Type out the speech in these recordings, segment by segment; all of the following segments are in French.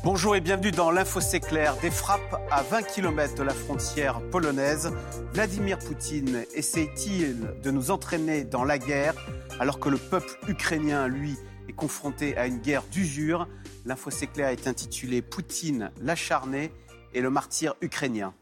Bonjour et bienvenue dans l'Info C'est Clair. Des frappes à 20 km de la frontière polonaise. Vladimir Poutine essaie-t-il de nous entraîner dans la guerre alors que le peuple ukrainien, lui, est confronté à une guerre d'usure? L'Info C'est Clair est intitulé Poutine l'acharné et le martyr ukrainien.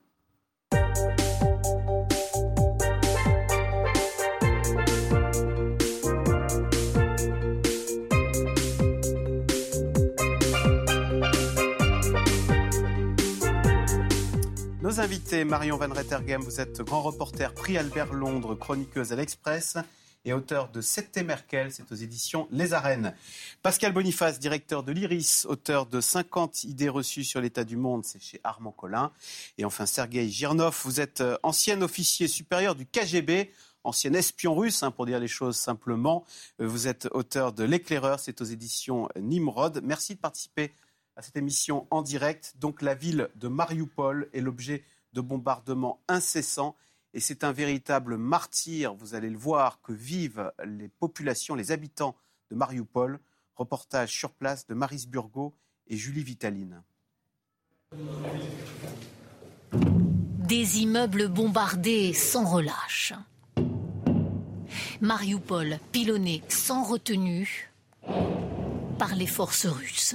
Nos invités, Marion Van Rettergem, vous êtes grand reporter, prix Albert Londres, chroniqueuse à l'Express et auteur de C'était Merkel, c'est aux éditions Les Arènes. Pascal Boniface, directeur de l'IRIS, auteur de 50 idées reçues sur l'état du monde, c'est chez Armand Collin. Et enfin Sergueï Girnov, vous êtes ancien officier supérieur du KGB, ancien espion russe, pour dire les choses simplement. Vous êtes auteur de L'Éclaireur, c'est aux éditions Nimrod. Merci de participer à cette émission en direct. Donc la ville de Marioupol est l'objet de bombardements incessants et c'est un véritable martyr, vous allez le voir, que vivent les populations, les habitants de Marioupol. Reportage sur place de Maryse Burgot et Julie Vitaline. Des immeubles bombardés sans relâche. Marioupol pilonné sans retenue par les forces russes.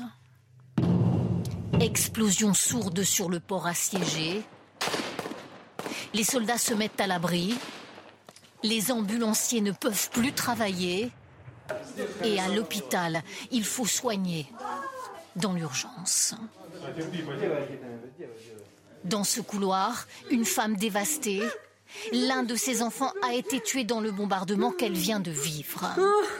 Explosion sourde sur le port assiégé. Les soldats se mettent à l'abri. Les ambulanciers ne peuvent plus travailler. Et à l'hôpital, il faut soigner dans l'urgence. Dans ce couloir, une femme dévastée. L'un de ses enfants a été tué dans le bombardement qu'elle vient de vivre.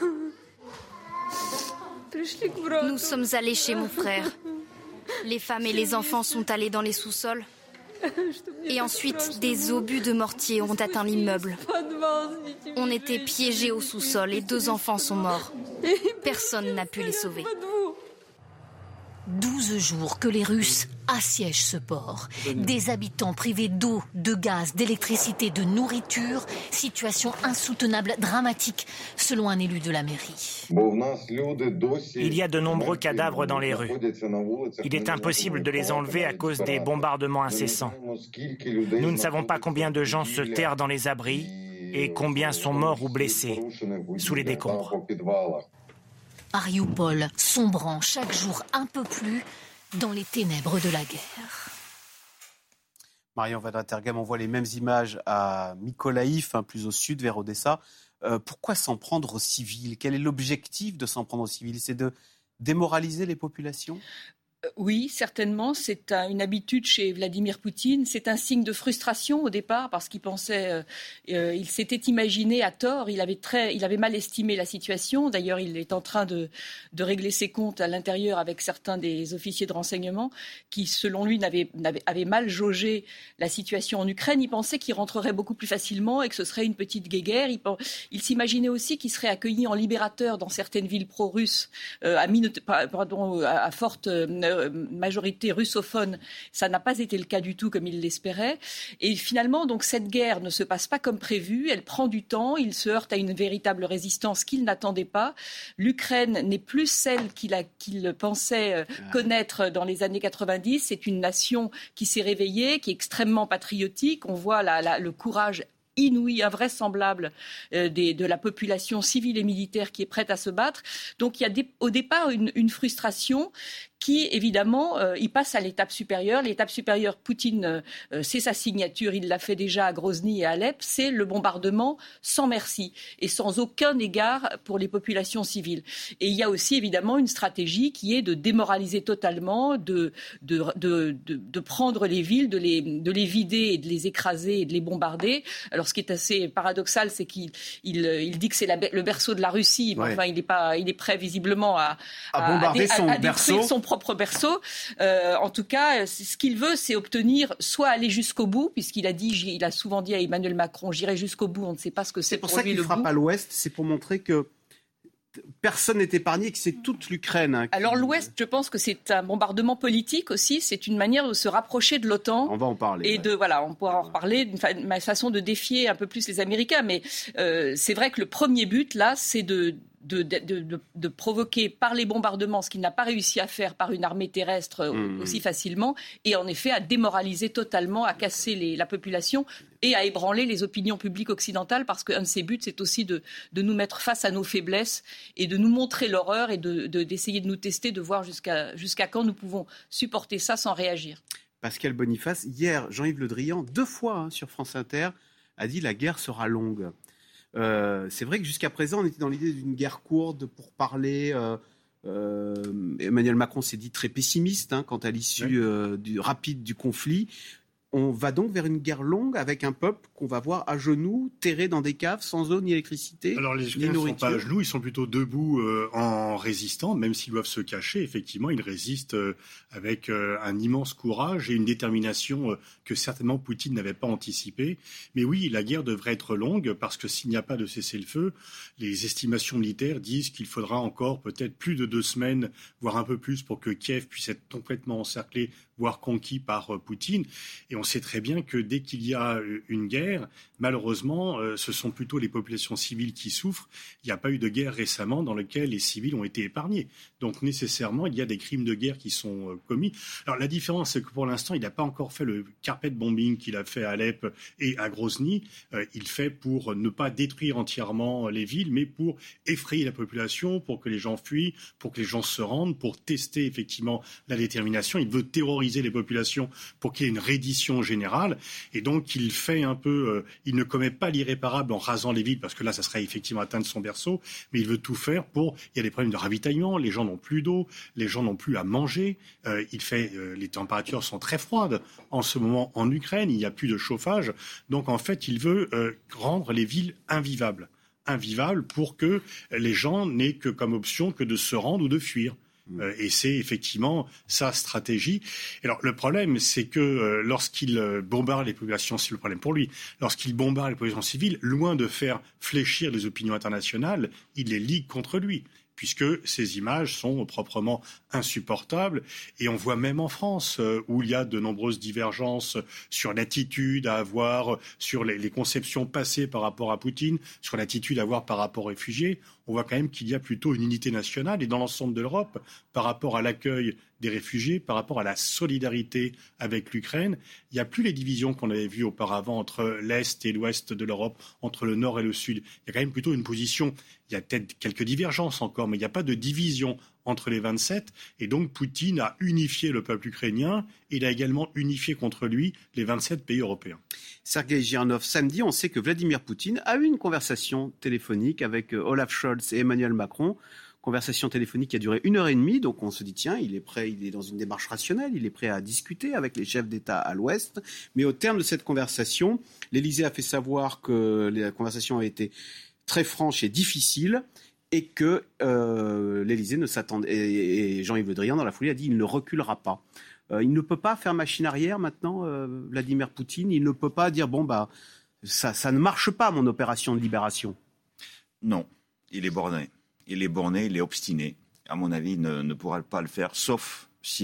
Nous sommes allés chez mon frère. Les femmes et les enfants sont allés dans les sous-sols. Et ensuite, des obus de mortier ont atteint l'immeuble. On était piégés au sous-sol et 2 enfants sont morts. Personne n'a pu les sauver. 12 jours que les Russes assiègent ce port. Des habitants privés d'eau, de gaz, d'électricité, de nourriture. Situation insoutenable, dramatique, selon un élu de la mairie. Il y a de nombreux cadavres dans les rues. Il est impossible de les enlever à cause des bombardements incessants. Nous ne savons pas combien de gens se terrent dans les abris et combien sont morts ou blessés sous les décombres. Marioupol sombrant chaque jour un peu plus dans les ténèbres de la guerre. Marion Van Rettergem, on voit les mêmes images à Mykolaïv, plus au sud, vers Odessa. Pourquoi s'en prendre aux civils? Quel est l'objectif de s'en prendre aux civils? C'est de démoraliser les populations? Oui, certainement. C'est une habitude chez Vladimir Poutine. C'est un signe de frustration au départ parce qu'il pensait, il s'était imaginé à tort. Il avait mal estimé la situation. D'ailleurs, il est en train de régler ses comptes à l'intérieur avec certains des officiers de renseignement qui, selon lui, avaient mal jaugé la situation en Ukraine. Il pensait qu'il rentrerait beaucoup plus facilement et que ce serait une petite guéguerre. Il s'imaginait aussi qu'il serait accueilli en libérateur dans certaines villes pro-russes à forte majorité russophone. Ça n'a pas été le cas du tout comme il l'espérait. Et finalement, donc, cette guerre ne se passe pas comme prévu. Elle prend du temps. Il se heurte à une véritable résistance qu'il n'attendait pas. L'Ukraine n'est plus celle qu'il pensait connaître dans les années 90. C'est une nation qui s'est réveillée, qui est extrêmement patriotique. On voit le courage inouï, invraisemblable de la population civile et militaire qui est prête à se battre. Donc il y a au départ une frustration qui, évidemment, il passe à l'étape supérieure. L'étape supérieure, Poutine, c'est sa signature, il l'a fait déjà à Grozny et à Alep, c'est le bombardement sans merci et sans aucun égard pour les populations civiles. Et il y a aussi, évidemment, une stratégie qui est de démoraliser totalement, de prendre les villes, de les vider et de les écraser et de les bombarder. Alors, ce qui est assez paradoxal, c'est qu'il dit que c'est le berceau de la Russie. Mais enfin, il est prêt, visiblement, à bombarder à détruire son propre berceau. En tout cas, ce qu'il veut, c'est obtenir, soit aller jusqu'au bout, puisqu'il a souvent dit à Emmanuel Macron, j'irai jusqu'au bout, on ne sait pas ce que c'est pour lui le bout. C'est pour ça qu'il frappe à l'ouest, c'est pour montrer que personne n'est épargné, que c'est toute l'Ukraine. Alors l'Ouest, je pense que c'est un bombardement politique aussi, c'est une manière de se rapprocher de l'OTAN. On va en parler. Et on pourra en reparler, d'une façon de défier un peu plus les Américains. Mais c'est vrai que le premier but, là, c'est de de provoquer par les bombardements ce qu'il n'a pas réussi à faire par une armée terrestre aussi facilement, et en effet à démoraliser totalement, à casser la population et à ébranler les opinions publiques occidentales, parce qu'un de ses buts, c'est aussi de nous mettre face à nos faiblesses et de nous montrer l'horreur et d'essayer de nous tester, de voir jusqu'à quand nous pouvons supporter ça sans réagir. Pascal Boniface, hier, Jean-Yves Le Drian, 2 fois sur France Inter, a dit « la guerre sera longue ». C'est vrai que jusqu'à présent, on était dans l'idée d'une guerre courte pour parler. Emmanuel Macron s'est dit très pessimiste quant à l'issue rapide du conflit. On va donc vers une guerre longue avec un peuple qu'on va voir à genoux, terré dans des caves, sans eau ni électricité. Alors les Ukrainiens ne sont pas à genoux, ils sont plutôt debout en résistant, même s'ils doivent se cacher. Effectivement, ils résistent avec un immense courage et une détermination que certainement Poutine n'avait pas anticipée. Mais oui, la guerre devrait être longue parce que s'il n'y a pas de cessez-le-feu, les estimations militaires disent qu'il faudra encore peut-être plus de 2 semaines, voire un peu plus, pour que Kiev puisse être complètement encerclé, voire conquis par Poutine. Et on sait très bien que dès qu'il y a une guerre, malheureusement, ce sont plutôt les populations civiles qui souffrent. Il n'y a pas eu de guerre récemment dans laquelle les civils ont été épargnés. Donc nécessairement, il y a des crimes de guerre qui sont commis. Alors la différence, c'est que pour l'instant, il n'a pas encore fait le carpet bombing qu'il a fait à Alep et à Grozny. Il fait pour ne pas détruire entièrement les villes, mais pour effrayer la population, pour que les gens fuient, pour que les gens se rendent, pour tester effectivement la détermination. Il veut terroriser les populations pour qu'il y ait une reddition générale. Et donc, il fait un peu... il ne commet pas l'irréparable en rasant les villes, parce que là, ça serait effectivement atteindre son berceau, mais il veut tout faire pour... Il y a des problèmes de ravitaillement, les gens n'ont plus d'eau, les gens n'ont plus à manger. Les températures sont très froides en ce moment en Ukraine, il n'y a plus de chauffage. Donc, en fait, il veut rendre les villes invivables pour que les gens n'aient que comme option que de se rendre ou de fuir. Et c'est effectivement sa stratégie. Alors le problème, c'est que lorsqu'il bombarde les populations civiles, le problème pour lui, lorsqu'il bombarde les populations civiles, loin de faire fléchir les opinions internationales, il les ligue contre lui, puisque ces images sont proprement insupportables. Et on voit même en France, où il y a de nombreuses divergences sur l'attitude à avoir, sur les conceptions passées par rapport à Poutine, sur l'attitude à avoir par rapport aux réfugiés, on voit quand même qu'il y a plutôt une unité nationale et dans l'ensemble de l'Europe par rapport à l'accueil des réfugiés, par rapport à la solidarité avec l'Ukraine. Il n'y a plus les divisions qu'on avait vues auparavant entre l'Est et l'Ouest de l'Europe, entre le Nord et le Sud. Il y a quand même plutôt une position, il y a peut-être quelques divergences encore, mais il n'y a pas de division entre les 27. Et donc Poutine a unifié le peuple ukrainien et il a également unifié contre lui les 27 pays européens. Sergueï Girnov, samedi, on sait que Vladimir Poutine a eu une conversation téléphonique avec Olaf Scholz et Emmanuel Macron. Conversation téléphonique qui a duré 1h30, donc on se dit tiens, il est prêt, il est dans une démarche rationnelle, il est prêt à discuter avec les chefs d'État à l'Ouest. Mais au terme de cette conversation, l'Élysée a fait savoir que la conversation a été très franche et difficile et que l'Élysée ne s'attendait, et Jean-Yves Le Drian dans la foulée a dit il ne reculera pas. Il ne peut pas faire machine arrière maintenant, Vladimir Poutine. Il ne peut pas dire ça ne marche pas mon opération de libération. Non, il est borné. Il est borné, il est obstiné. À mon avis, il ne pourra pas le faire, sauf si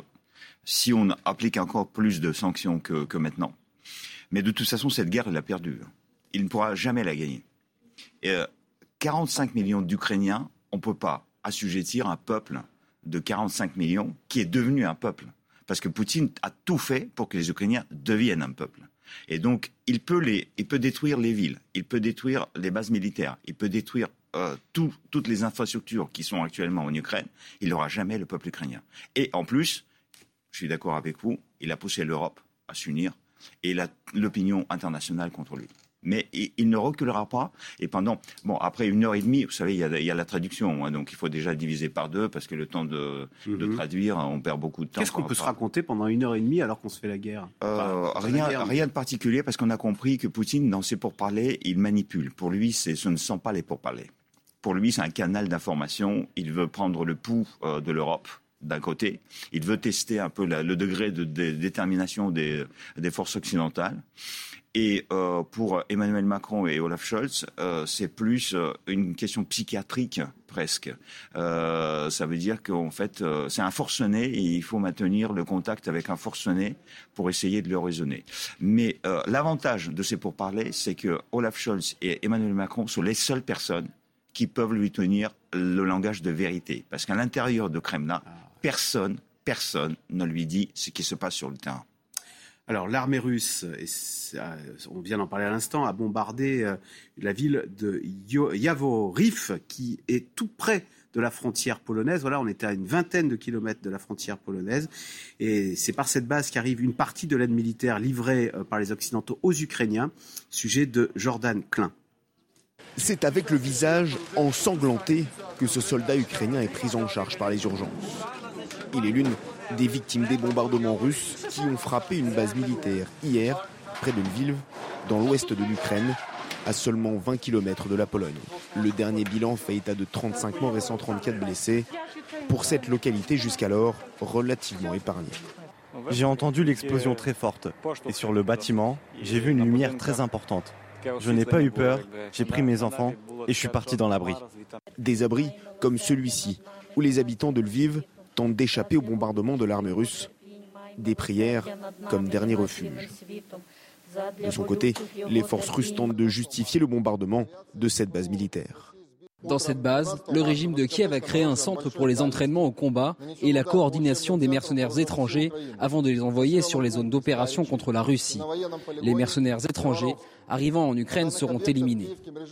on applique encore plus de sanctions que maintenant. Mais de toute façon, cette guerre, il l'a perdue. Il ne pourra jamais la gagner. Et 45 millions d'Ukrainiens, on ne peut pas assujettir un peuple de 45 millions qui est devenu un peuple. Parce que Poutine a tout fait pour que les Ukrainiens deviennent un peuple. Et donc, il peut détruire les villes, il peut détruire les bases militaires, il peut détruire toutes les infrastructures qui sont actuellement en Ukraine. Il n'aura jamais le peuple ukrainien. Et en plus, je suis d'accord avec vous, il a poussé l'Europe à s'unir et l'opinion internationale contre lui. Mais il ne reculera pas. Et après 1h30, vous savez, il y a la traduction. Donc il faut déjà diviser par 2 parce que le temps de traduire, on perd beaucoup de temps. Qu'est-ce qu'on peut se raconter pendant 1h30 alors qu'on se fait la guerre Rien de particulier parce qu'on a compris que Poutine, dans ses pourparlers, il manipule. Pour lui, ce ne sont pas les pourparlers. Pour lui, c'est un canal d'information. Il veut prendre le pouls de l'Europe. D'un côté, il veut tester un peu le degré de détermination des forces occidentales. Et pour Emmanuel Macron et Olaf Scholz, c'est plus une question psychiatrique presque. Ça veut dire qu'en fait, c'est un forcené et il faut maintenir le contact avec un forcené pour essayer de le raisonner. Mais l'avantage de ces pourparlers, c'est que Olaf Scholz et Emmanuel Macron sont les seules personnes qui peuvent lui tenir le langage de vérité. Parce qu'à l'intérieur de Kremlin, personne ne lui dit ce qui se passe sur le terrain. Alors, l'armée russe, on vient d'en parler à l'instant, a bombardé la ville de Yavoriv, qui est tout près de la frontière polonaise. Voilà, on était à une vingtaine de kilomètres de la frontière polonaise. Et c'est par cette base qu'arrive une partie de l'aide militaire livrée par les Occidentaux aux Ukrainiens. Sujet de Jordan Klein. C'est avec le visage ensanglanté que ce soldat ukrainien est pris en charge par les urgences. Il est l'une des victimes des bombardements russes qui ont frappé une base militaire hier, près de Lviv, dans l'ouest de l'Ukraine, à seulement 20 km de la Pologne. Le dernier bilan fait état de 35 morts et 134 blessés, pour cette localité jusqu'alors relativement épargnée. J'ai entendu l'explosion très forte et sur le bâtiment, j'ai vu une lumière très importante. Je n'ai pas eu peur, j'ai pris mes enfants et je suis parti dans l'abri. Des abris comme celui-ci, où les habitants de Lviv tentent d'échapper au bombardement de l'armée russe. Des prières comme dernier refuge. De son côté, les forces russes tentent de justifier le bombardement de cette base militaire. Dans cette base, le régime de Kiev a créé un centre pour les entraînements au combat et la coordination des mercenaires étrangers avant de les envoyer sur les zones d'opération contre la Russie. Les mercenaires étrangers arrivant en Ukraine seront éliminés.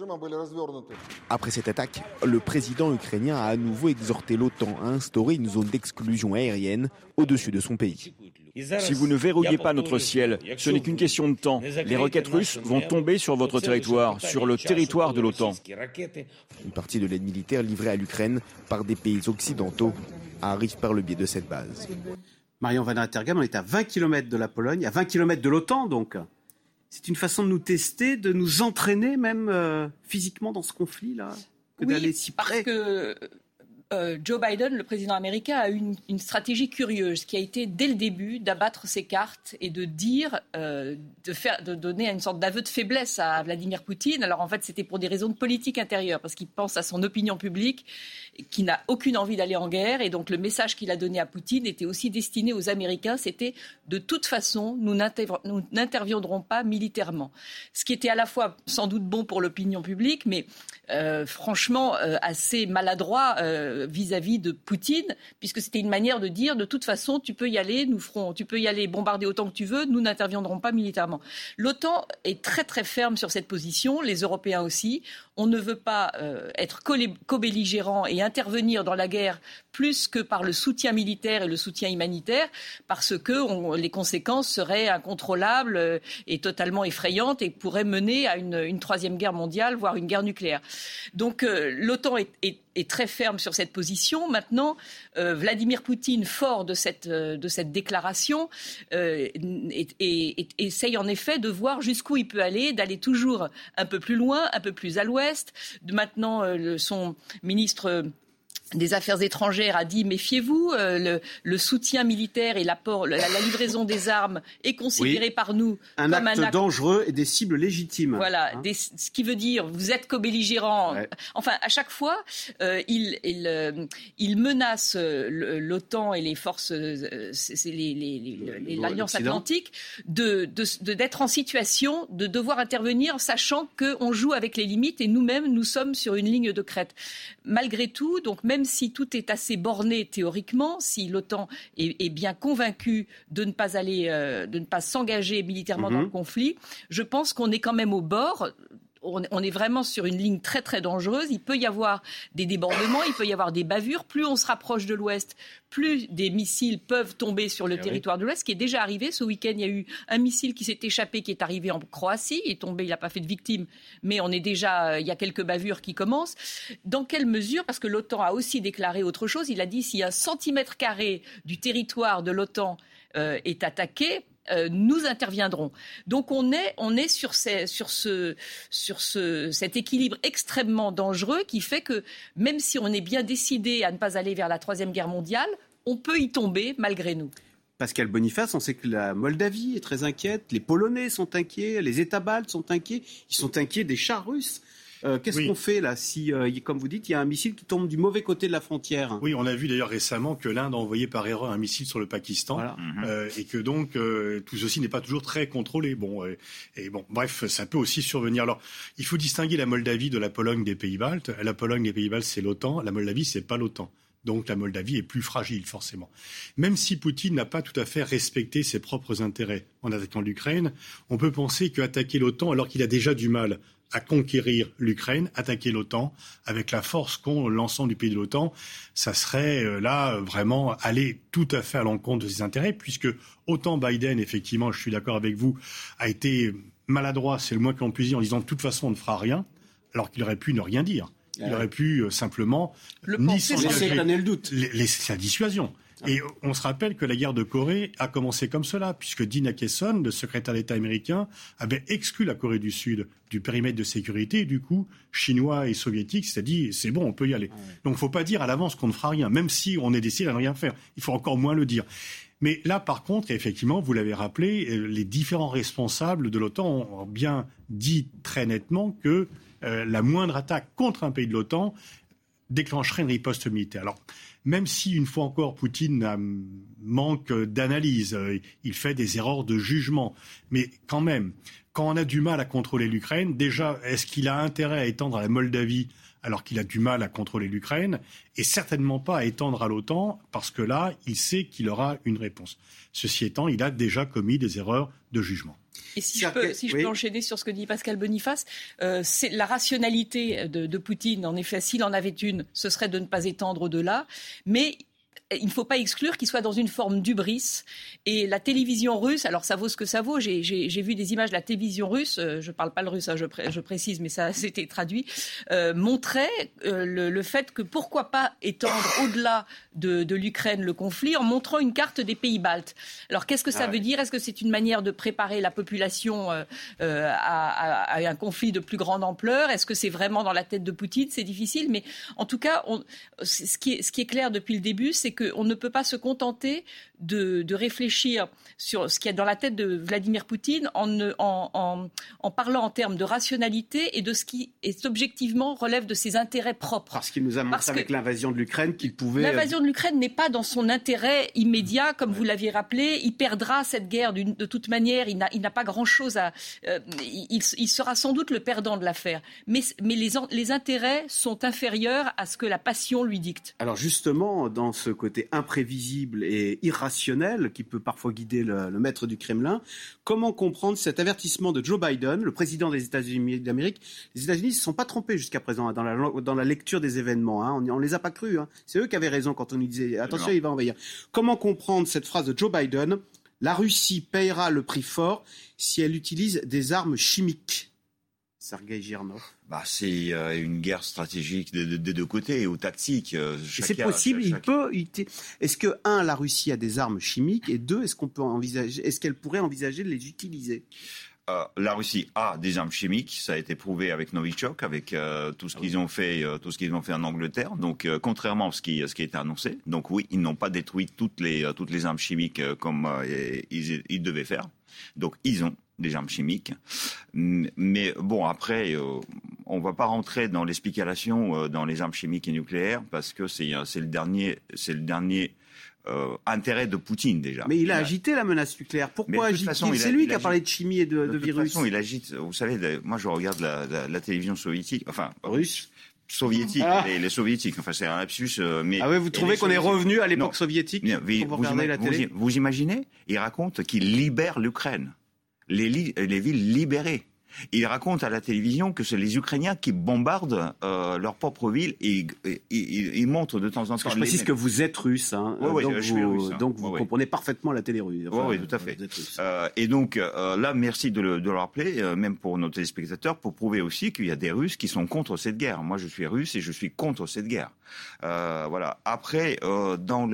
Après cette attaque, le président ukrainien a à nouveau exhorté l'OTAN à instaurer une zone d'exclusion aérienne au-dessus de son pays. Si vous ne verrouillez pas notre ciel, ce n'est qu'une question de temps. Les roquettes russes vont tomber sur votre territoire, sur le territoire de l'OTAN. Une partie de l'aide militaire livrée à l'Ukraine par des pays occidentaux arrive par le biais de cette base. Marion Van Rettergem, on est à 20 km de la Pologne, à 20 km de l'OTAN donc. C'est une façon de nous tester, de nous entraîner même physiquement dans ce conflit-là, que d'aller si près. Parce que Joe Biden, le président américain, a eu une stratégie curieuse qui a été dès le début d'abattre ses cartes et de dire, de donner une sorte d'aveu de faiblesse à Vladimir Poutine. Alors en fait, c'était pour des raisons de politique intérieure, parce qu'il pense à son opinion publique qui n'a aucune envie d'aller en guerre. Et donc le message qu'il a donné à Poutine était aussi destiné aux Américains. C'était de toute façon, nous n'interviendrons pas militairement. Ce qui était à la fois sans doute bon pour l'opinion publique, mais franchement assez maladroit vis-à-vis de Poutine, puisque c'était une manière de dire de toute façon tu peux y aller, tu peux y aller bombarder autant que tu veux, nous n'interviendrons pas militairement. L'OTAN est très très ferme sur cette position, les Européens aussi. On ne veut pas être co-belligérant et intervenir dans la guerre plus que par le soutien militaire et le soutien humanitaire, parce que les conséquences seraient incontrôlables et totalement effrayantes et pourraient mener à une troisième guerre mondiale, voire une guerre nucléaire. Donc l'OTAN est très ferme sur cette position. Maintenant, Vladimir Poutine, fort de cette déclaration, essaye en effet de voir jusqu'où il peut aller, d'aller toujours un peu plus loin, un peu plus à l'ouest. Maintenant, son ministre des Affaires étrangères a dit méfiez-vous, le soutien militaire et l'apport, la livraison des armes est considéré par nous comme un acte dangereux et des cibles légitimes. Voilà, ce qui veut dire vous êtes co-belligérants. Ouais. Enfin, à chaque fois, il menace l'OTAN et les forces, l'Alliance Atlantique d'être en situation de devoir intervenir, sachant qu'on joue avec les limites et nous-mêmes, nous sommes sur une ligne de crête. Malgré tout, donc même si tout est assez borné théoriquement, si l'OTAN est bien convaincue de ne pas s'engager militairement dans le conflit, je pense qu'on est quand même au bord. On est vraiment sur une ligne très très dangereuse. Il peut y avoir des débordements, il peut y avoir des bavures. Plus on se rapproche de l'Ouest, plus des missiles peuvent tomber sur le territoire de l'Ouest, ce qui est déjà arrivé. Ce week-end, il y a eu un missile qui s'est échappé, qui est arrivé en Croatie. Il est tombé, il n'a pas fait de victime, mais il y a quelques bavures qui commencent. Dans quelle mesure ? Parce que l'OTAN a aussi déclaré autre chose. Il a dit si 1 centimètre carré du territoire de l'OTAN est attaqué, nous interviendrons. Donc on est sur cet équilibre extrêmement dangereux qui fait que même si on est bien décidé à ne pas aller vers la Troisième Guerre mondiale, on peut y tomber malgré nous. Pascal Boniface, on sait que la Moldavie est très inquiète, les Polonais sont inquiets, les États baltes sont inquiets, ils sont inquiets des chars russes. Qu'est-ce qu'on fait là si, comme vous dites, il y a un missile qui tombe du mauvais côté de la frontière? Oui, on a vu d'ailleurs récemment que l'Inde a envoyé par erreur un missile sur le Pakistan, et que donc tout ceci n'est pas toujours très contrôlé. Bref, ça peut aussi survenir. Alors, il faut distinguer la Moldavie de la Pologne des Pays-Baltes. La Pologne des Pays-Baltes, c'est l'OTAN. La Moldavie, c'est pas l'OTAN. Donc la Moldavie est plus fragile, forcément. Même si Poutine n'a pas tout à fait respecté ses propres intérêts en attaquant l'Ukraine, on peut penser qu'attaquer l'OTAN, alors qu'il a déjà du mal à conquérir l'Ukraine, attaquer l'OTAN, avec la force qu'ont l'ensemble du pays de l'OTAN, ça serait vraiment aller tout à fait à l'encontre de ses intérêts, puisque autant Biden, effectivement, je suis d'accord avec vous, a été maladroit, c'est le moins qu'on puisse dire, en disant de toute façon on ne fera rien, alors qu'il aurait pu ne rien dire. Il aurait pu simplement ni s'engager, le doute. C'est la dissuasion. Et on se rappelle que la guerre de Corée a commencé comme cela, puisque Dean Acheson, le secrétaire d'État américain, avait exclu la Corée du Sud du périmètre de sécurité, et du coup, Chinois et Soviétiques s'est dit, c'est bon, on peut y aller. Donc il ne faut pas dire à l'avance qu'on ne fera rien, même si on est décidé à ne rien faire. Il faut encore moins le dire. Mais là, par contre, effectivement, vous l'avez rappelé, les différents responsables de l'OTAN ont bien dit très nettement que la moindre attaque contre un pays de l'OTAN déclencherait une riposte militaire. Alors, même si, une fois encore, Poutine manque d'analyse, il fait des erreurs de jugement, mais quand même, quand on a du mal à contrôler l'Ukraine, déjà, est-ce qu'il a intérêt à étendre à la Moldavie alors qu'il a du mal à contrôler l'Ukraine, et certainement pas à étendre à l'OTAN, parce que là, il sait qu'il aura une réponse. Ceci étant, il a déjà commis des erreurs de jugement. Et si je peux enchaîner sur ce que dit Pascal Boniface, c'est la rationalité de Poutine. En effet, s'il en avait une, ce serait de ne pas étendre au-delà. Mais il ne faut pas exclure qu'il soit dans une forme d'hubris. Et la télévision russe, alors ça vaut ce que ça vaut. J'ai vu des images de la télévision russe, je ne parle pas le russe, hein, je précise, mais ça c'était traduit, montrait le fait que pourquoi pas étendre au-delà de l'Ukraine le conflit en montrant une carte des pays baltes. Alors qu'est-ce que ça veut dire? Est-ce que c'est une manière de préparer la population à un conflit de plus grande ampleur? Est-ce que c'est vraiment dans la tête de Poutine? C'est difficile, mais en tout cas, ce qui est clair depuis le début, c'est qu'on ne peut pas se contenter de réfléchir sur ce qu'il y a dans la tête de Vladimir Poutine en parlant en termes de rationalité et de ce qui objectivement relève de ses intérêts propres. Parce qu'il nous a montré avec l'invasion de l'Ukraine qu'il pouvait... L'invasion de l'Ukraine n'est pas dans son intérêt immédiat, comme vous l'aviez rappelé. Il perdra cette guerre de toute manière. Il n'a pas grand-chose à... il sera sans doute le perdant de l'affaire. Mais les intérêts sont inférieurs à ce que la passion lui dicte. Alors justement, dans ce côté imprévisible et irrationnel qui peut parfois guider le maître du Kremlin, comment comprendre cet avertissement de Joe Biden, le président des États-Unis d'Amérique? Les États-Unis ne se sont pas trompés jusqu'à présent dans la lecture des événements. Hein. On ne les a pas crus. Hein. C'est eux qui avaient raison quand on nous disait « attention, il va envahir ». Comment comprendre cette phrase de Joe Biden? « La Russie payera le prix fort si elle utilise des armes chimiques ». Sergueï Girnov. C'est une guerre stratégique des deux côtés, ou tactique. C'est possible. Est-ce que, la Russie a des armes chimiques, et deux, est-ce qu'elle pourrait envisager de les utiliser? La Russie a des armes chimiques, ça a été prouvé avec Novichok, avec tout ce qu'ils ont fait en Angleterre. Donc, contrairement à ce qui était annoncé, donc oui, ils n'ont pas détruit toutes les armes chimiques comme ils devaient faire. Donc, ils ont des armes chimiques. Mais bon, après, on ne va pas rentrer dans les spéculations dans les armes chimiques et nucléaires parce que c'est le dernier intérêt de Poutine déjà. Mais il a agité la menace nucléaire. Pourquoi agite-t-il? C'est lui qui a parlé de chimie et de virus. De toute façon, il agite. Vous savez, moi je regarde la télévision soviétique, russe. Soviétique, les soviétiques. Enfin, c'est un lapsus. Vous trouvez qu'on est revenu à l'époque soviétique pour regarder la télé? Vous imaginez? Il raconte qu'il libère l'Ukraine. Les villes libérées. Il raconte à la télévision que c'est les Ukrainiens qui bombardent leur propre ville et ils montrent de temps en temps. Je précise que vous êtes russe, hein, je suis russe. Donc vous comprenez parfaitement la télé russe. Oui, tout à fait. Et donc là, merci de le rappeler, même pour nos téléspectateurs, pour prouver aussi qu'il y a des Russes qui sont contre cette guerre. Moi, je suis russe et je suis contre cette guerre. Voilà. Après, dans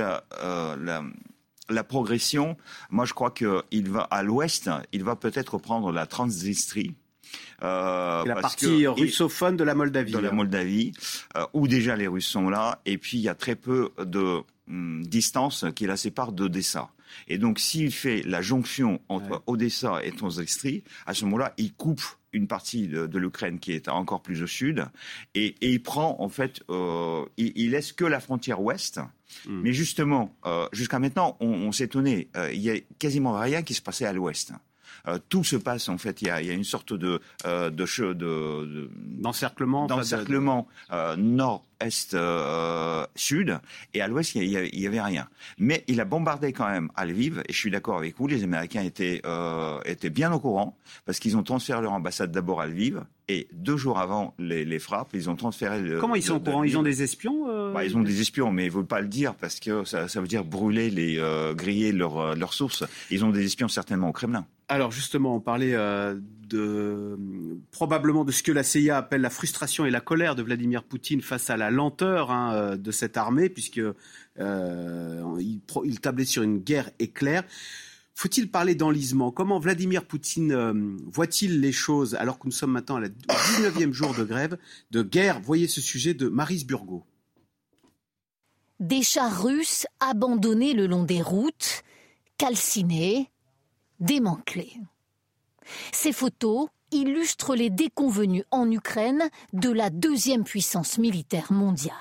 la progression, moi je crois qu'il va à l'ouest, il va peut-être prendre la Transnistrie. La partie russophone de la Moldavie. De la Moldavie, où déjà les Russes sont là, et puis il y a très peu de distance qui la sépare d'Odessa. Et donc, s'il fait la jonction entre Odessa et Transnistrie, à ce moment-là, il coupe une partie de l'Ukraine qui est encore plus au sud, et il prend, en fait, il laisse que la frontière ouest. Mais justement, jusqu'à maintenant, on s'étonnait. Il y a quasiment rien qui se passait à l'ouest. Tout se passe, en fait, il y a une sorte d'encerclement nord-est, sud, et à l'ouest, il y avait rien. Mais il a bombardé quand même à Lviv, et je suis d'accord avec vous, les Américains étaient bien au courant, parce qu'ils ont transféré leur ambassade d'abord à Lviv, et 2 jours avant les frappes, ils ont transféré... Comment ils sont au courant ? Ils ont des espions Ils ont des espions, mais ils ne veulent pas le dire, parce que ça veut dire brûler, griller leurs sources. Ils ont des espions certainement au Kremlin. Alors justement, on parlait probablement de ce que la CIA appelle la frustration et la colère de Vladimir Poutine face à la lenteur de cette armée, puisqu'il tablait sur une guerre éclair. Faut-il parler d'enlisement ? Comment Vladimir Poutine voit-il les choses alors que nous sommes maintenant au 19e jour de guerre ? Voyez ce sujet de Maryse Burgot. Des chars russes abandonnés le long des routes, calcinés, démantelés. Ces photos illustrent les déconvenues en Ukraine de la 2e puissance militaire mondiale.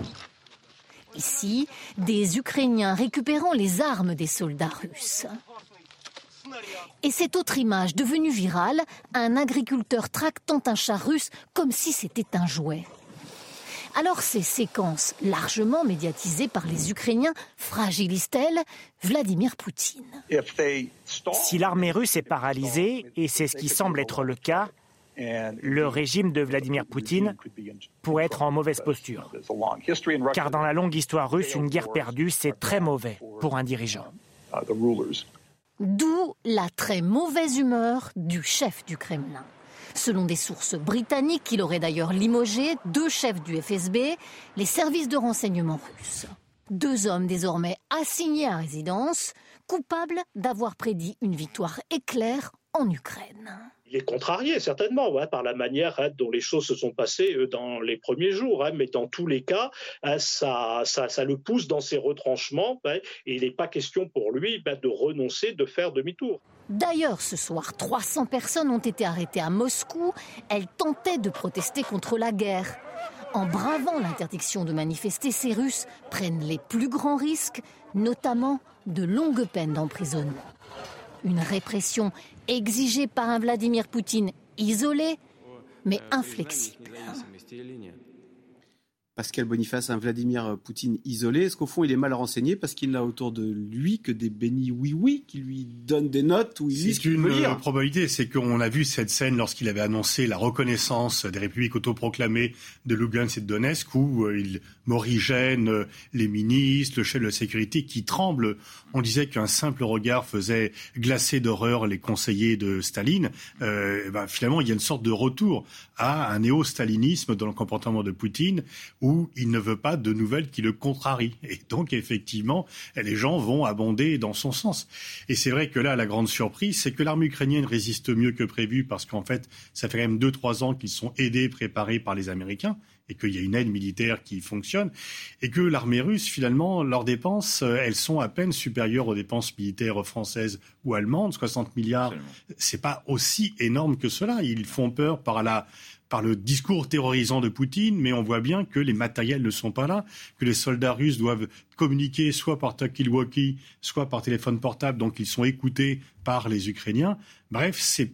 Ici, des Ukrainiens récupérant les armes des soldats russes. Et cette autre image devenue virale, un agriculteur tractant un char russe comme si c'était un jouet. Alors ces séquences largement médiatisées par les Ukrainiens fragilisent-elles Vladimir Poutine ? Si l'armée russe est paralysée, et c'est ce qui semble être le cas, le régime de Vladimir Poutine pourrait être en mauvaise posture. Car dans la longue histoire russe, une guerre perdue, c'est très mauvais pour un dirigeant. D'où la très mauvaise humeur du chef du Kremlin. Selon des sources britanniques, il aurait d'ailleurs limogé 2 chefs du FSB, les services de renseignement russes. 2 hommes désormais assignés à résidence, coupables d'avoir prédit une victoire éclair en Ukraine. Il est contrarié certainement par la manière dont les choses se sont passées dans les premiers jours, mais dans tous les cas, ça le pousse dans ses retranchements et il n'est pas question pour lui de renoncer, de faire demi-tour. D'ailleurs, ce soir, 300 personnes ont été arrêtées à Moscou. Elles tentaient de protester contre la guerre. En bravant l'interdiction de manifester, ces Russes prennent les plus grands risques, notamment de longues peines d'emprisonnement. Une répression exigée par un Vladimir Poutine isolé, mais inflexible. Pascal Boniface, un Vladimir Poutine isolé. Est-ce qu'au fond, il est mal renseigné parce qu'il n'a autour de lui que des bénis oui-oui qui lui donnent des notes où il lit ce qu'il veut lire ? C'est une probabilité. C'est qu'on a vu cette scène lorsqu'il avait annoncé la reconnaissance des républiques autoproclamées de Lugansk et de Donetsk, où il morigène les ministres, le chef de la sécurité qui tremble. On disait qu'un simple regard faisait glacer d'horreur les conseillers de Staline. Finalement, il y a une sorte de retour à un néo-stalinisme dans le comportement de Poutine, où il ne veut pas de nouvelles qui le contrarient. Et donc, effectivement, les gens vont abonder dans son sens. Et c'est vrai que là, la grande surprise, c'est que l'armée ukrainienne résiste mieux que prévu, parce qu'en fait, ça fait quand même 2-3 ans qu'ils sont aidés, préparés par les Américains, et qu'il y a une aide militaire qui fonctionne, et que l'armée russe, finalement, leurs dépenses, elles sont à peine supérieures aux dépenses militaires françaises ou allemandes. 60 milliards, c'est pas aussi énorme que cela. Ils font peur par le discours terrorisant de Poutine, mais on voit bien que les matériels ne sont pas là, que les soldats russes doivent communiquer soit par talkie-walkie, soit par téléphone portable, donc ils sont écoutés par les Ukrainiens. Bref, c'est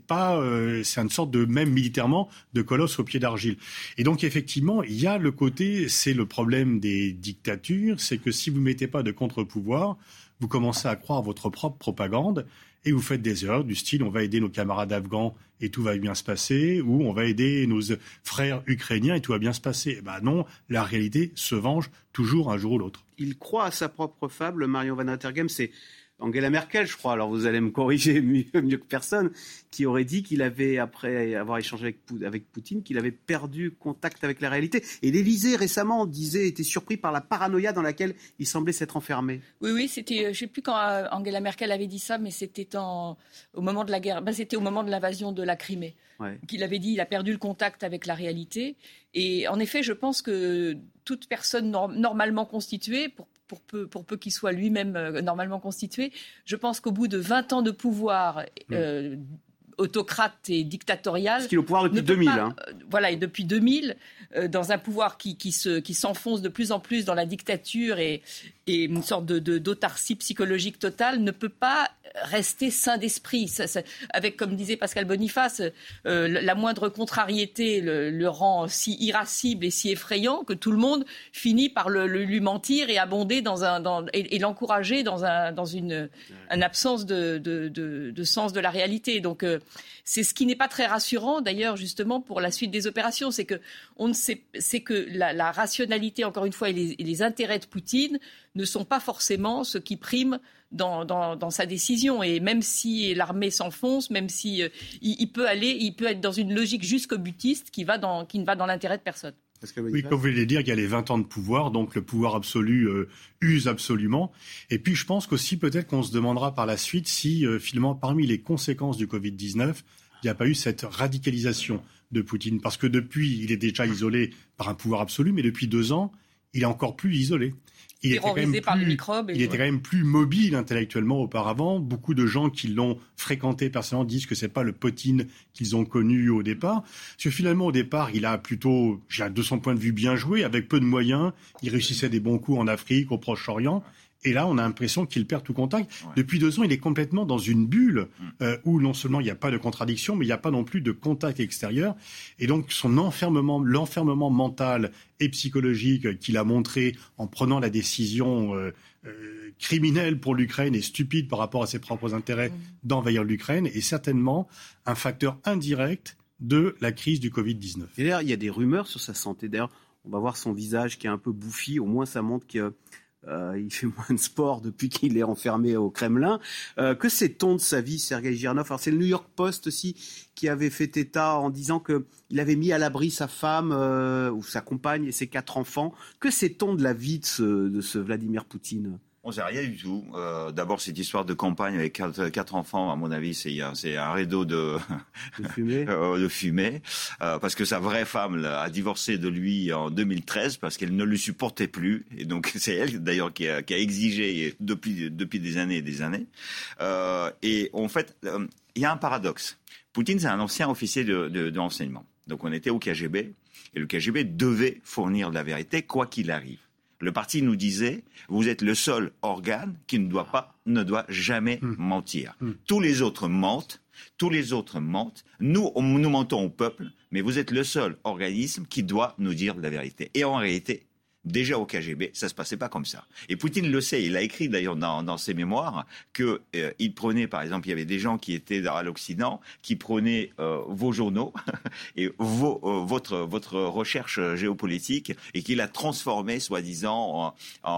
une sorte de, même militairement, de colosse au pied d'argile. Et donc, effectivement, il y a le côté, c'est le problème des dictatures, c'est que si vous ne mettez pas de contre-pouvoir, vous commencez à croire votre propre propagande, et vous faites des erreurs du style on va aider nos camarades afghans et tout va bien se passer, ou on va aider nos frères ukrainiens et tout va bien se passer. Non, la réalité se venge toujours un jour ou l'autre. Il croit à sa propre fable, Marion Van Rettergem, c'est Angela Merkel, je crois, alors vous allez me corriger mieux que personne, qui aurait dit qu'il avait, après avoir échangé avec Poutine, qu'il avait perdu contact avec la réalité. Et l'Élysée, récemment, était surpris par la paranoïa dans laquelle il semblait s'être enfermé. Oui, c'était, je ne sais plus quand Angela Merkel avait dit ça, mais c'était au moment de la guerre, c'était au moment de l'invasion de la Crimée, qu'il avait dit qu'il a perdu le contact avec la réalité. Et en effet, je pense que toute personne normalement constituée, pour peu qu'il soit lui-même normalement constitué. Je pense qu'au bout de 20 ans de pouvoir autocrate et dictatorial... Parce qu'il est au pouvoir depuis 2000. Voilà, et depuis 2000, dans un pouvoir qui s'enfonce de plus en plus dans la dictature et une sorte d'autarcie psychologique totale, ne peut pas rester sain d'esprit. Avec, comme disait Pascal Boniface, la moindre contrariété le rend si irascible et si effrayant que tout le monde finit par lui mentir et abonder et l'encourager dans une absence de sens de la réalité. Donc c'est ce qui n'est pas très rassurant d'ailleurs justement pour la suite des opérations, c'est que la rationalité encore une fois et les intérêts de Poutine ne sont pas forcément ce qui prime dans sa décision. Et même si l'armée s'enfonce, même si il peut être dans une logique jusqu'au-butiste qui ne va dans l'intérêt de personne. Oui, comme vous voulez dire, il y a les 20 ans de pouvoir, donc le pouvoir absolu use absolument. Et puis je pense qu'aussi peut-être qu'on se demandera par la suite si finalement parmi les conséquences du Covid-19, il n'y a pas eu cette radicalisation de Poutine. Parce que depuis, il est déjà isolé par un pouvoir absolu, mais depuis 2 ans, il est encore plus isolé. Il était quand même plus mobile intellectuellement auparavant. Beaucoup de gens qui l'ont fréquenté personnellement disent que c'est pas le Poutine qu'ils ont connu au départ. Parce que finalement, au départ, il a plutôt, de son point de vue, bien joué, avec peu de moyens. Il réussissait des bons coups en Afrique, au Proche-Orient. Et là, on a l'impression qu'il perd tout contact. Ouais. Depuis 2 ans, il est complètement dans une bulle où non seulement il n'y a pas de contradiction, mais il n'y a pas non plus de contact extérieur. Et donc, l'enfermement mental et psychologique qu'il a montré en prenant la décision criminelle pour l'Ukraine et stupide par rapport à ses propres intérêts d'envahir l'Ukraine est certainement un facteur indirect de la crise du Covid-19. Et d'ailleurs, il y a des rumeurs sur sa santé. D'ailleurs, on va voir son visage qui est un peu bouffi. Au moins, ça montre que il fait moins de sport depuis qu'il est enfermé au Kremlin. Que sait-on de sa vie, Sergueï Girnov ? Alors, c'est le New York Post aussi qui avait fait état en disant qu'il avait mis à l'abri sa femme ou sa compagne et ses 4 enfants. Que sait-on de la vie de ce Vladimir Poutine ? On ne sait rien du tout. D'abord, cette histoire de campagne avec 4 enfants, à mon avis, c'est un rideau de fumée. Parce que sa vraie femme a divorcé de lui en 2013 parce qu'elle ne le supportait plus. Et donc, c'est elle, d'ailleurs, qui a exigé depuis des années et des années. Et en fait, il y a un paradoxe. Poutine, c'est un ancien officier de renseignement. Donc, on était au KGB. Et le KGB devait fournir de la vérité, quoi qu'il arrive. Le parti nous disait, vous êtes le seul organe qui ne doit jamais mentir. Tous les autres mentent. Nous mentons au peuple, mais vous êtes le seul organisme qui doit nous dire la vérité. Et en réalité, déjà au KGB, ça se passait pas comme ça. Et Poutine le sait, il a écrit d'ailleurs dans ses mémoires que il prenait, par exemple, il y avait des gens qui étaient à l'Occident qui prenaient vos journaux et votre recherche géopolitique et qu'il a transformé, soi-disant,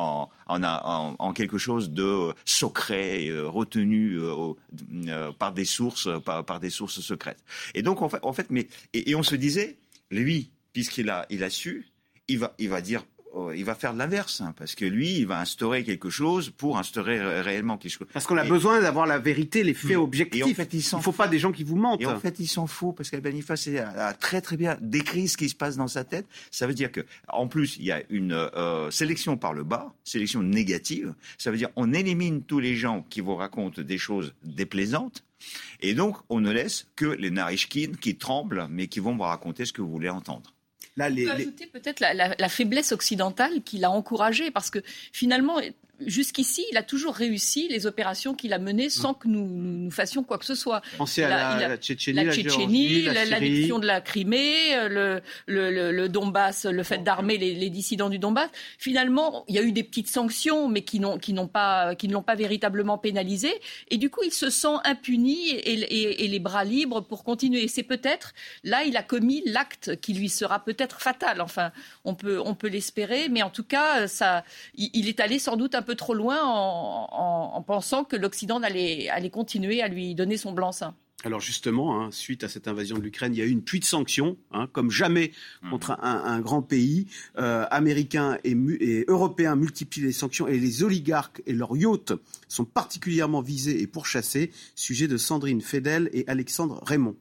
en quelque chose de secret, retenu par des sources secrètes. Et donc en fait, mais on se disait, lui, puisqu'il a su, il va dire. Il va faire de l'inverse, parce que lui, il va instaurer quelque chose pour instaurer réellement quelque chose. Parce qu'on a besoin d'avoir la vérité, les faits objectifs. Et en fait, il ne faut pas des gens qui vous mentent. Et en fait, il s'en fout, parce qu'Al Boniface a très très bien décrit ce qui se passe dans sa tête. Ça veut dire que, en plus, il y a une sélection par le bas, sélection négative. Ça veut dire on élimine tous les gens qui vous racontent des choses déplaisantes. Et donc, on ne laisse que les Narishkin qui tremblent, mais qui vont vous raconter ce que vous voulez entendre. Là, on peut ajouter peut-être la faiblesse occidentale qui l'a encouragé, parce que finalement, jusqu'ici, il a toujours réussi les opérations qu'il a menées sans que nous fassions quoi que ce soit. Pensez à la Tchétchénie, l'annexion de la Crimée, le Donbass, le fait d'armer les dissidents du Donbass. Finalement, il y a eu des petites sanctions, mais qui ne l'ont pas véritablement pénalisé. Et du coup, il se sent impuni et les bras libres pour continuer. Et c'est peut-être, là, il a commis l'acte qui lui sera peut-être fatal. Enfin, on peut l'espérer, mais en tout cas, il est allé sans doute un peu trop loin en pensant que l'Occident allait continuer à lui donner son blanc-seing. Alors justement, suite à cette invasion de l'Ukraine, il y a eu une pluie de sanctions, comme jamais contre un grand pays. Américains et européens multiplient les sanctions et les oligarques et leurs yachts sont particulièrement visés et pourchassés. Sujet de Sandrine Fedel et Alexandre Raymond.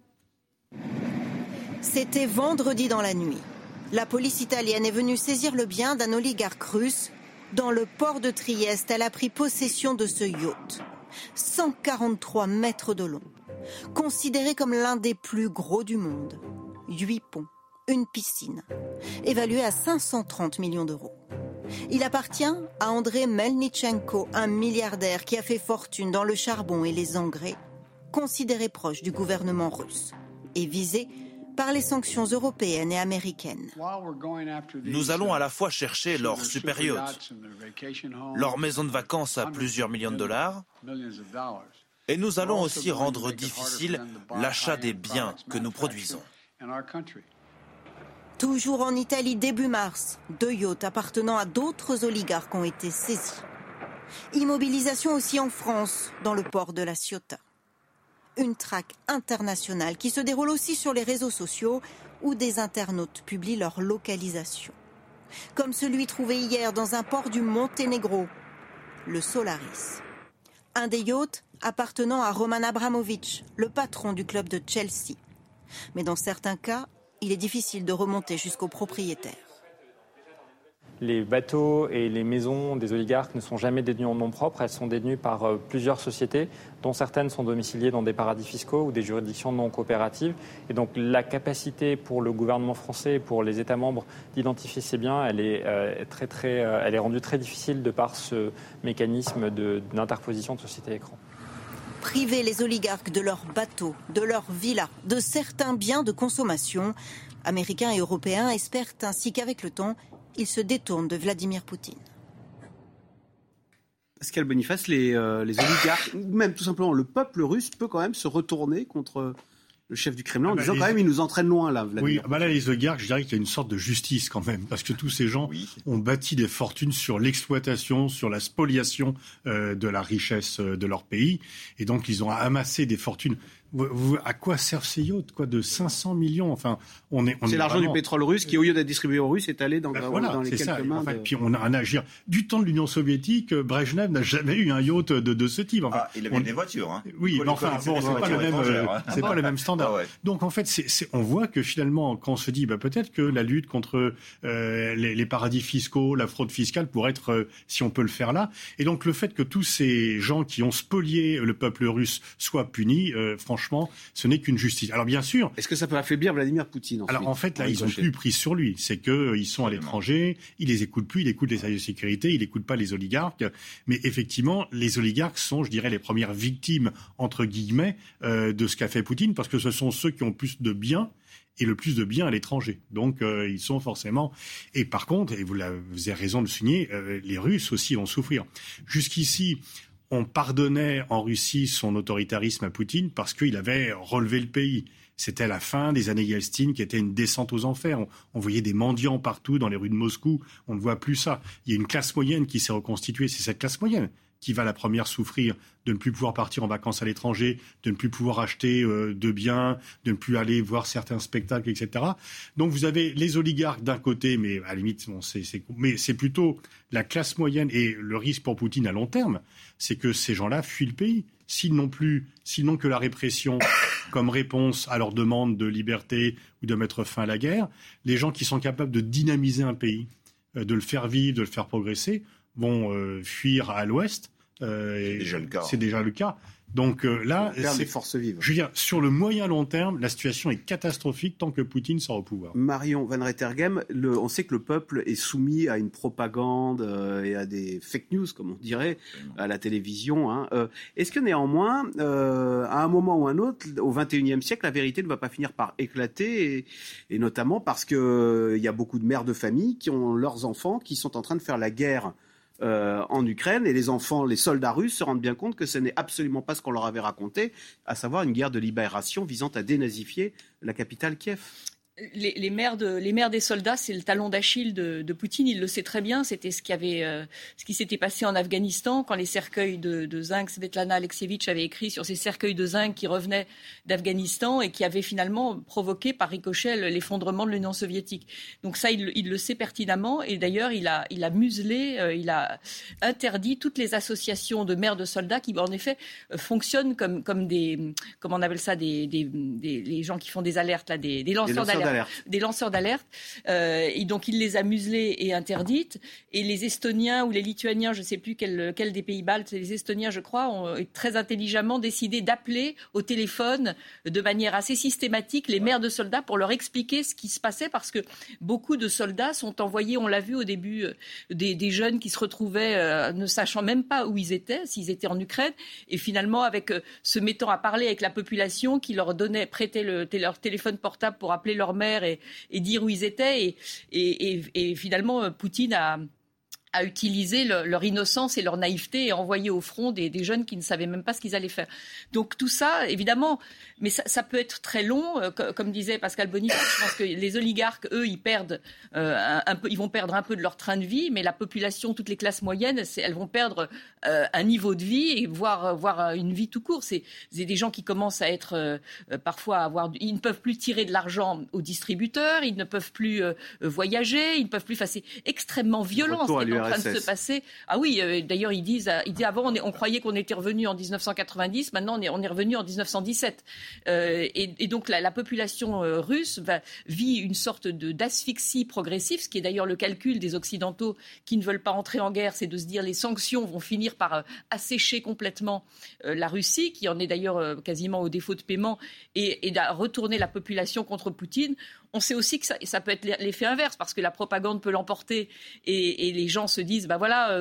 C'était vendredi dans la nuit. La police italienne est venue saisir le bien d'un oligarque russe Dans le port de Trieste, elle a pris possession de ce yacht. 143 mètres de long. Considéré comme l'un des plus gros du monde. 8 ponts, une piscine. Évalué à 530 millions d'euros. Il appartient à Andrei Melnichenko, un milliardaire qui a fait fortune dans le charbon et les engrais, considéré proche du gouvernement russe et visé par les sanctions européennes et américaines. Nous allons à la fois chercher leur super yacht, leur maison de vacances à plusieurs millions de dollars, et nous allons aussi rendre difficile l'achat des biens que nous produisons. Toujours en Italie, début mars, 2 yachts appartenant à d'autres oligarques ont été saisis. Immobilisation aussi en France, dans le port de la Ciotat. Une traque internationale qui se déroule aussi sur les réseaux sociaux où des internautes publient leur localisation. Comme celui trouvé hier dans un port du Monténégro, le Solaris. Un des yachts appartenant à Roman Abramovich, le patron du club de Chelsea. Mais dans certains cas, il est difficile de remonter jusqu'au propriétaire. Les bateaux et les maisons des oligarques ne sont jamais détenues en nom propre, elles sont détenues par plusieurs sociétés, dont certaines sont domiciliées dans des paradis fiscaux ou des juridictions non coopératives. Et donc la capacité pour le gouvernement français et pour les États membres d'identifier ces biens, elle est rendue très difficile de par ce mécanisme d'interposition de sociétés écran. Priver les oligarques de leurs bateaux, de leurs villas, de certains biens de consommation, Américains et Européens espèrent ainsi qu'avec le temps, ils se détournent de Vladimir Poutine. Pascal Boniface, les oligarques, même tout simplement le peuple russe peut quand même se retourner contre le chef du Kremlin en disant quand même il nous entraîne loin là, Vladimir. Oui, là les oligarques, je dirais qu'il y a une sorte de justice quand même, parce que tous ces gens ont bâti des fortunes sur l'exploitation, sur la spoliation de la richesse de leur pays, et donc ils ont amassé des fortunes. À quoi servent ces yachts de 500 millions enfin, c'est l'argent du pétrole russe qui, au lieu d'être distribué aux Russes, est allé dans les quelques mains. Puis on a un agir. Du temps de l'Union soviétique, Brejnev n'a jamais eu un yacht de ce type. Enfin, il avait des voitures. Hein. Oui, mais enfin, c'est pas le même standard. Ouais. Donc en fait, on voit que finalement, quand on se dit peut-être que la lutte contre les paradis fiscaux, la fraude fiscale pourrait être, si on peut le faire là. Et donc le fait que tous ces gens qui ont spolié le peuple russe soient punis, franchement, ce n'est qu'une justice. Alors bien sûr... Est-ce que ça peut affaiblir Vladimir Poutine ensuite ? Alors en fait, là, ils n'ont plus pris sur lui. C'est qu'ils sont à l'étranger, il les écoute plus, il écoute les services de sécurité, il n'écoute pas les oligarques. Mais effectivement, les oligarques sont, je dirais, les premières victimes, entre guillemets, de ce qu'a fait Poutine, parce que ce sont ceux qui ont plus de biens et le plus de biens à l'étranger. Donc, ils sont forcément... Et par contre, et vous avez raison de le souligner, les Russes aussi vont souffrir. Jusqu'ici... On pardonnait en Russie son autoritarisme à Poutine parce qu'il avait relevé le pays. C'était la fin des années Yeltsin qui était une descente aux enfers. On voyait des mendiants partout dans les rues de Moscou. On ne voit plus ça. Il y a une classe moyenne qui s'est reconstituée. C'est cette classe moyenne qui va la première souffrir de ne plus pouvoir partir en vacances à l'étranger, de ne plus pouvoir acheter de biens, de ne plus aller voir certains spectacles, etc. Donc vous avez les oligarques d'un côté, mais à la limite, mais c'est plutôt la classe moyenne. Et le risque pour Poutine à long terme, c'est que ces gens-là fuient le pays. S'ils n'ont que la répression comme réponse à leur demande de liberté ou de mettre fin à la guerre, les gens qui sont capables de dynamiser un pays, de le faire vivre, de le faire progresser, vont fuir à l'ouest. C'est déjà le cas. Donc là, c'est forces vives. Je veux dire, sur le moyen long terme, la situation est catastrophique tant que Poutine sera au pouvoir. Marion Van Rettergem, on sait que le peuple est soumis à une propagande et à des fake news, comme on dirait, à la télévision. Hein. Est-ce que néanmoins, à un moment ou un autre, au XXIe siècle, la vérité ne va pas finir par éclater, et notamment parce qu'il y a beaucoup de mères de famille qui ont leurs enfants qui sont en train de faire la guerre en Ukraine, et les soldats russes se rendent bien compte que ce n'est absolument pas ce qu'on leur avait raconté, à savoir une guerre de libération visant à dénazifier la capitale Kiev. Les mères des soldats, c'est le talon d'Achille de Poutine. Il le sait très bien. C'était ce qui s'était passé en Afghanistan quand les cercueils de zinc, Svetlana Alexievitch avait écrit sur ces cercueils de zinc qui revenaient d'Afghanistan et qui avaient finalement provoqué par ricochet l'effondrement de l'Union soviétique. Donc ça, il le sait pertinemment. Et d'ailleurs, il a muselé, il a interdit toutes les associations de mères de soldats qui, en effet, fonctionnent comme des, comment on appelle ça, les gens qui font des alertes, là, des lanceurs d'alerte. d'alerte. Et donc il les a muselées et interdites. Et les Estoniens ou les Lituaniens, je ne sais plus quel des pays baltes, les Estoniens, je crois, ont très intelligemment décidé d'appeler au téléphone de manière assez systématique les mères de soldats pour leur expliquer ce qui se passait, parce que beaucoup de soldats sont envoyés, on l'a vu au début, des jeunes qui se retrouvaient ne sachant même pas où ils étaient, s'ils étaient en Ukraine, et finalement se mettant à parler avec la population qui leur prêtait leur téléphone portable pour appeler leur mère et dire où ils étaient, et finalement Poutine a utilisé leur innocence et leur naïveté et envoyé au front des jeunes qui ne savaient même pas ce qu'ils allaient faire. Donc tout ça, évidemment, mais ça peut être très long, comme disait Pascal Boniface. Je pense que les oligarques, eux, ils vont perdre un peu de leur train de vie, mais la population, toutes les classes moyennes, elles vont perdre un niveau de vie et voire une vie tout court. C'est des gens qui commencent à être parfois ils ne peuvent plus tirer de l'argent aux distributeurs, ils ne peuvent plus voyager, ils ne peuvent plus. Enfin, c'est extrêmement violent. En train de se passer. Ah oui, d'ailleurs, il dit avant, on croyait qu'on était revenu en 1990, maintenant on est revenu en 1917. Et donc la population russe vit une sorte d'asphyxie progressive, ce qui est d'ailleurs le calcul des Occidentaux qui ne veulent pas entrer en guerre, c'est de se dire les sanctions vont finir par assécher complètement la Russie, qui en est d'ailleurs quasiment au défaut de paiement, et retourner la population contre Poutine. On sait aussi que ça peut être l'effet inverse, parce que la propagande peut l'emporter et les gens se disent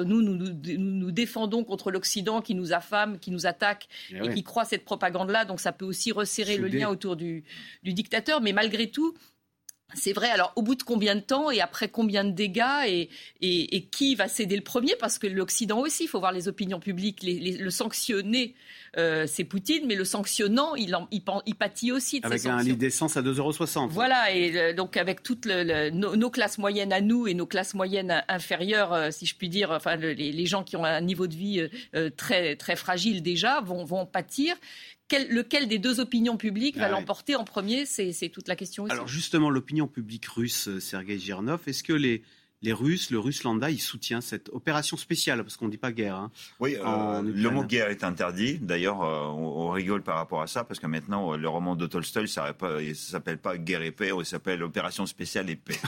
nous défendons contre l'Occident qui nous affame, qui nous attaque et qui croit cette propagande-là. Donc ça peut aussi resserrer le lien autour du dictateur. Mais malgré tout, c'est vrai, alors au bout de combien de temps et après combien de dégâts et qui va céder le premier, parce que l'Occident aussi, il faut voir les opinions publiques, le sanctionné, c'est Poutine, mais le sanctionnant, il pâtit aussi de ces sanctions. Avec un litre d'essence à 2,60 €. Voilà, et donc avec toutes nos classes moyennes à nous et nos classes moyennes inférieures, si je puis dire, enfin les gens qui ont un niveau de vie très, très fragile déjà vont pâtir. Lequel des deux opinions publiques va l'emporter en premier, c'est toute la question aussi. Alors justement, l'opinion publique russe, Sergueï Girnov, est-ce que les Russes, le Russe lambda, il soutient cette opération spéciale, parce qu'on ne dit pas guerre. Hein, oui, le mot guerre est interdit. D'ailleurs, on rigole par rapport à ça, parce que maintenant, le roman de Tolstoï, ça ne s'appelle pas Guerre et paix, il s'appelle Opération spéciale et paix.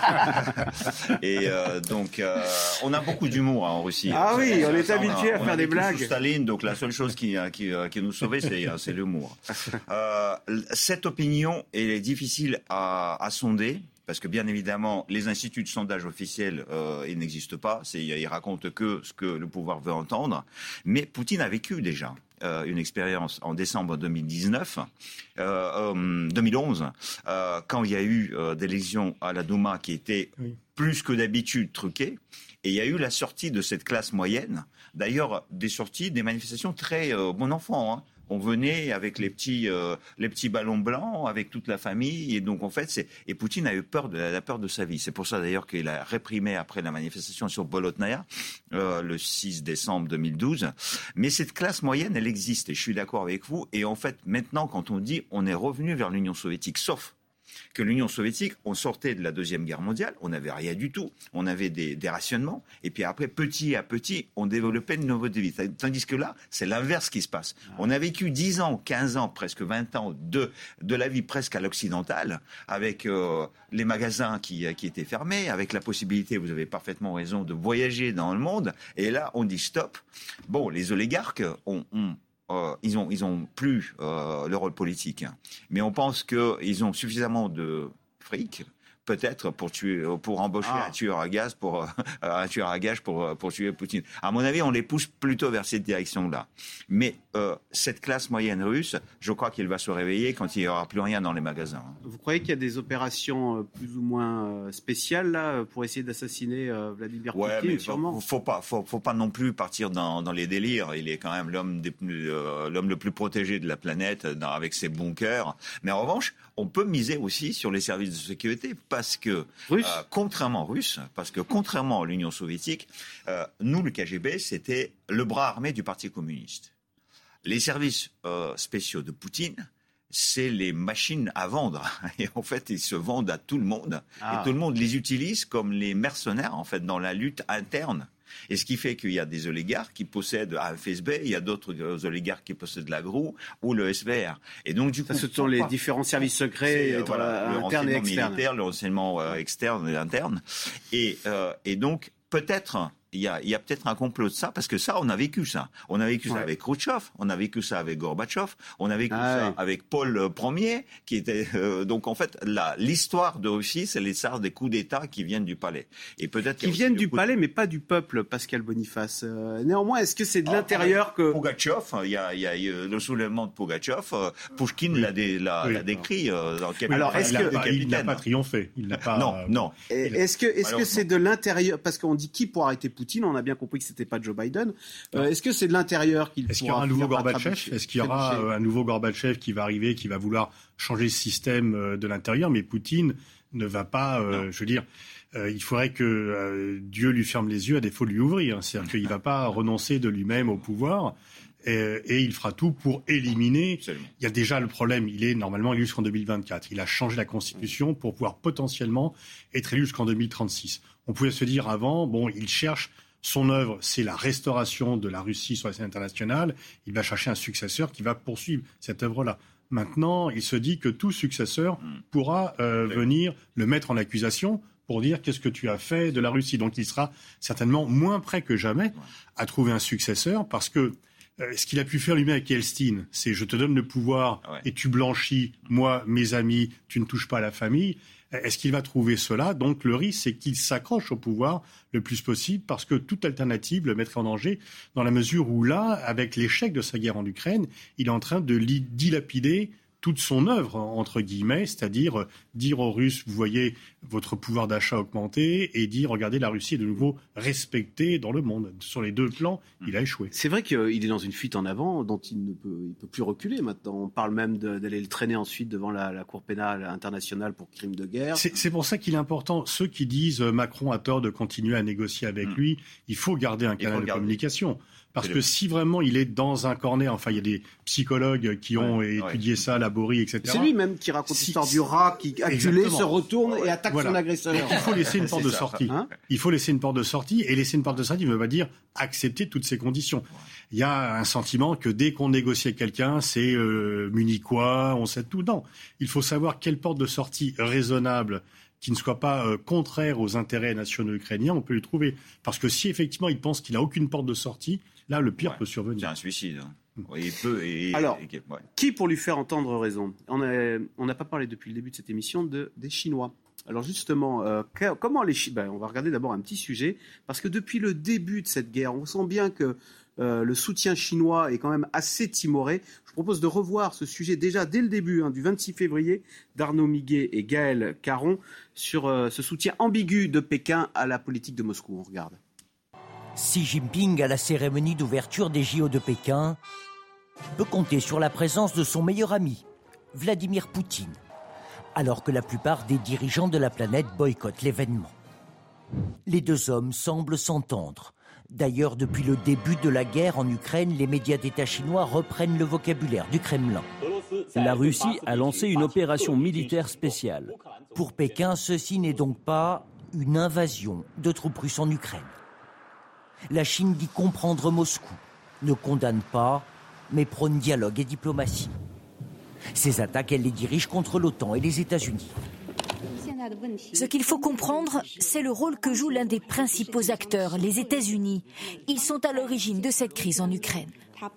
Et donc, on a beaucoup d'humour en Russie. Ah oui, on est habitué à faire des blagues. Sous Staline, donc la seule chose qui nous sauvait, c'est l'humour. Cette opinion, elle est difficile à sonder. Parce que bien évidemment, les instituts de sondage officiels, ils n'existent pas. Ils racontent que ce que le pouvoir veut entendre. Mais Poutine a vécu déjà une expérience en décembre 2011, quand il y a eu des élections à la Douma qui étaient plus que d'habitude truquées. Et il y a eu la sortie de cette classe moyenne. D'ailleurs, des manifestations très bon enfant, hein. On venait avec les petits ballons blancs, avec toute la famille, et donc en fait, et Poutine a eu la peur de sa vie. C'est pour ça d'ailleurs qu'il a réprimé après la manifestation sur Bolotnaya, le 6 décembre 2012. Mais cette classe moyenne, elle existe, et je suis d'accord avec vous. Et en fait, maintenant, quand on dit on est revenu vers l'Union soviétique, sauf que l'Union soviétique, on sortait de la Deuxième Guerre mondiale, on n'avait rien du tout, on avait des rationnements, et puis après, petit à petit, on développait une nouveau vie. Tandis que là, c'est l'inverse qui se passe. On a vécu 10 ans, 15 ans, presque 20 ans de la vie presque à l'occidentale, avec les magasins qui étaient fermés, avec la possibilité, vous avez parfaitement raison, de voyager dans le monde, et là, on dit stop. Bon, les oligarques ils ont plus le rôle politique, hein. Mais on pense qu'ils ont suffisamment de fric, peut-être pour embaucher un tueur à gage pour tuer Poutine. À mon avis, on les pousse plutôt vers cette direction-là. Mais cette classe moyenne russe, je crois qu'elle va se réveiller quand il n'y aura plus rien dans les magasins. Vous croyez qu'il y a des opérations plus ou moins spéciales là pour essayer d'assassiner Vladimir Poutine? Mais faut pas non plus partir dans les délires. Il est quand même l'homme le plus protégé de la planète avec ses bunkers. Mais en revanche, on peut miser aussi sur les services de sécurité parce que contrairement à l'Union soviétique, nous, le KGB, c'était le bras armé du Parti communiste. Les services spéciaux de Poutine, c'est les machines à vendre. Et en fait, ils se vendent à tout le monde. Et tout le monde les utilise comme les mercenaires, en fait, dans la lutte interne Et ce qui fait qu'il y a des oligarques qui possèdent FSB, il y a d'autres oligarques qui possèdent la GRU ou le SVR. Et donc, du coup, ce sont les différents services secrets internes et externes. Militaire, le renseignement externe et interne. Et donc, peut-être... Il y a peut-être un complot de ça, parce que ça, on a vécu ça. On a vécu ça avec Khrouchtchev, on a vécu ça avec Gorbatchev, on a vécu ça avec Paul Ier, qui était... donc, en fait, l'histoire de Russie, c'est l'histoire des coups d'État qui viennent du palais. Et peut-être qui viennent du palais, mais pas du peuple, Pascal Boniface. Néanmoins, est-ce que c'est de l'intérieur que... Pougatchev, il y a le soulèvement de Pougatchev, Pouchkine l'a décrit dans Capitaine. Alors, est-ce il n'a pas triomphé? Il n'a pas... Non. Est-ce que c'est de l'intérieur? Parce qu'on dit qui pour arrêter Poutine, on a bien compris que c'était pas Joe Biden. Est-ce que c'est de l'intérieur qu'il pourra... Est-ce qu'il y aura un nouveau Gorbatchev? Est-ce qu'il y aura un nouveau Gorbatchev qui va arriver, qui va vouloir changer le système de l'intérieur? Mais Poutine ne va pas, je veux dire, il faudrait que Dieu lui ferme les yeux, à défaut de lui ouvrir. C'est-à-dire qu'il ne va pas renoncer de lui-même au pouvoir. Et il fera tout pour éliminer. Absolument. Il y a déjà le problème, il est normalement élu jusqu'en 2024. Il a changé la Constitution pour pouvoir potentiellement être élu jusqu'en 2036. On pouvait se dire avant, il cherche son œuvre, c'est la restauration de la Russie sur la scène internationale. Il va chercher un successeur qui va poursuivre cette œuvre-là. Maintenant, il se dit que tout successeur pourra venir le mettre en accusation pour dire qu'est-ce que tu as fait de la Russie. Donc il sera certainement moins prêt que jamais à trouver un successeur, parce que ce qu'il a pu faire lui-même avec Elstine, c'est je te donne le pouvoir et tu blanchis, moi, mes amis, tu ne touches pas à la famille. Est-ce qu'il va trouver cela? Donc le risque, c'est qu'il s'accroche au pouvoir le plus possible, parce que toute alternative le mettrait en danger, dans la mesure où là, avec l'échec de sa guerre en Ukraine, il est en train de dilapider toute son œuvre, entre guillemets, c'est-à-dire dire aux Russes, vous voyez votre pouvoir d'achat augmenter, et dire, regardez, la Russie est de nouveau respectée dans le monde. Sur les deux plans, il a échoué. C'est vrai qu'il est dans une fuite en avant dont il ne peut plus reculer maintenant. On parle même d'aller le traîner ensuite devant la Cour pénale internationale pour crimes de guerre. C'est pour ça qu'il est important, ceux qui disent Macron a tort de continuer à négocier avec lui, il faut garder un canal de communication. Parce que si vraiment il est dans un corner, enfin il y a des psychologues qui ont étudié ça, Laborie, etc. C'est lui-même qui raconte l'histoire du rat qui, acculé, se retourne et attaque son agresseur. Donc, il faut laisser une porte de sortie. Il faut laisser une porte de sortie, et laisser une porte de sortie ne veut pas dire accepter toutes ces conditions. Il y a un sentiment que dès qu'on négocie avec quelqu'un, c'est munichois, on sait tout. Non, il faut savoir quelle porte de sortie raisonnable, qui ne soit pas contraire aux intérêts nationaux ukrainiens, on peut lui trouver. Parce que si effectivement il pense qu'il n'a aucune porte de sortie, là le pire peut survenir. C'est un suicide. Oui, il peut. Alors, qui pour lui faire entendre raison? On n'a pas parlé depuis le début de cette émission des Chinois. Alors justement, comment les Chinois... on va regarder d'abord un petit sujet, parce que depuis le début de cette guerre, on sent bien que le soutien chinois est quand même assez timoré. Je propose de revoir ce sujet déjà dès le début, du 26 février, d'Arnaud Miguet et Gaël Caron, sur ce soutien ambigu de Pékin à la politique de Moscou. On regarde. Xi Jinping, à la cérémonie d'ouverture des JO de Pékin, peut compter sur la présence de son meilleur ami, Vladimir Poutine, alors que la plupart des dirigeants de la planète boycottent l'événement. Les deux hommes semblent s'entendre. D'ailleurs, depuis le début de la guerre en Ukraine, les médias d'État chinois reprennent le vocabulaire du Kremlin. La Russie a lancé une opération militaire spéciale. Pour Pékin, ceci n'est donc pas une invasion de troupes russes en Ukraine. La Chine dit comprendre Moscou, ne condamne pas, mais prône dialogue et diplomatie. Ces attaques, elle les dirige contre l'OTAN et les États-Unis. Ce qu'il faut comprendre, c'est le rôle que joue l'un des principaux acteurs, les États-Unis. Ils sont à l'origine de cette crise en Ukraine.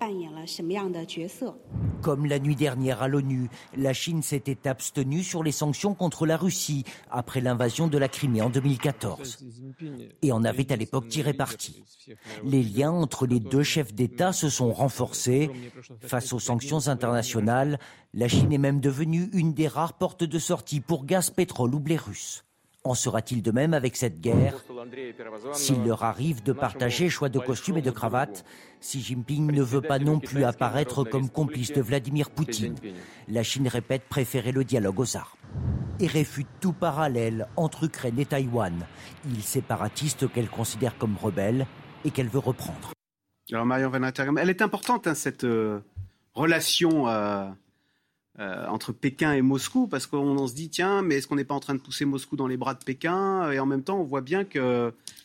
Comme la nuit dernière à l'ONU, la Chine s'était abstenue sur les sanctions contre la Russie après l'invasion de la Crimée en 2014 et en avait à l'époque tiré parti. Les liens entre les deux chefs d'État se sont renforcés. Face aux sanctions internationales, la Chine est même devenue une des rares portes de sortie pour gaz, pétrole ou blé russe. En sera-t-il de même avec cette guerre? S'il leur arrive de partager choix de costume et de cravate, Xi Jinping ne veut pas non plus apparaître comme complice de Vladimir Poutine. La Chine répète préférer le dialogue aux armes et réfute tout parallèle entre Ukraine et Taïwan, îles séparatistes qu'elle considère comme rebelles et qu'elle veut reprendre. Alors Marion Van Rettergem, elle est importante, cette relation entre Pékin et Moscou, parce qu'on se dit, tiens, mais est-ce qu'on n'est pas en train de pousser Moscou dans les bras de Pékin? Et en même temps, on voit bien qu'il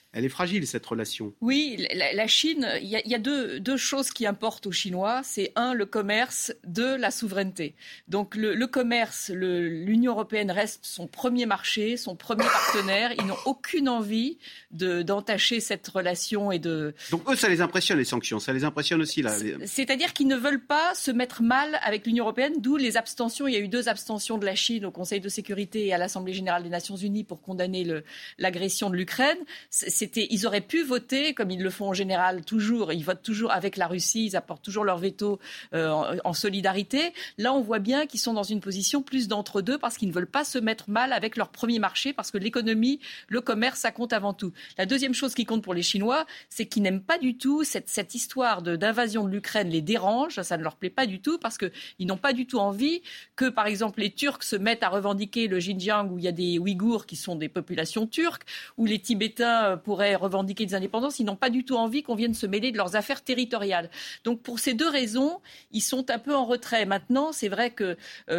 Elle est fragile, cette relation. Oui, la Chine, il y a deux choses qui importent aux Chinois. C'est le commerce, la souveraineté. Donc le commerce, l'Union européenne reste son premier marché, son premier partenaire. Ils n'ont aucune envie d'entacher cette relation Donc eux, ça les impressionne, les sanctions. Ça les impressionne aussi, là. C'est-à-dire qu'ils ne veulent pas se mettre mal avec l'Union européenne, d'où les abstentions. Il y a eu 2 abstentions de la Chine au Conseil de sécurité et à l'Assemblée générale des Nations unies pour condamner l'agression de l'Ukraine. Ils auraient pu voter, comme ils le font en général toujours, ils votent toujours avec la Russie, ils apportent toujours leur veto en solidarité. Là, on voit bien qu'ils sont dans une position plus d'entre-deux parce qu'ils ne veulent pas se mettre mal avec leur premier marché, parce que l'économie, le commerce, ça compte avant tout. La deuxième chose qui compte pour les Chinois, c'est qu'ils n'aiment pas du tout cette histoire d'invasion de l'Ukraine les dérange, ça ne leur plaît pas du tout, parce qu'ils n'ont pas du tout envie que, par exemple, les Turcs se mettent à revendiquer le Xinjiang, où il y a des Ouïghours qui sont des populations turques, où les Tibétains pourraient revendiquer des indépendances. Ils n'ont pas du tout envie qu'on vienne se mêler de leurs affaires territoriales. Donc pour ces 2 raisons, ils sont un peu en retrait. Maintenant, c'est vrai que